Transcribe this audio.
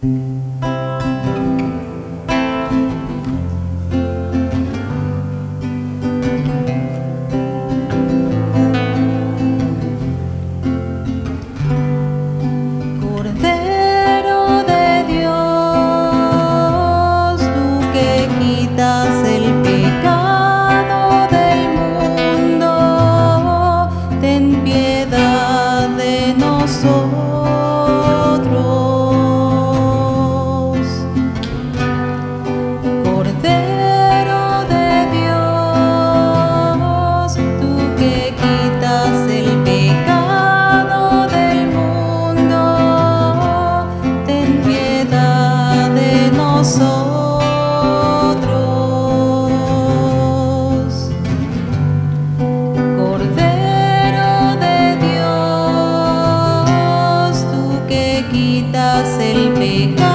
Cordero de Dios, tú que quitas el pecado del mundo, ten piedad de nosotros. Cordero de Dios, tú que quitas el pecado del mundo, ten piedad de nosotros. Cordero de Dios, tú que quitas el pecado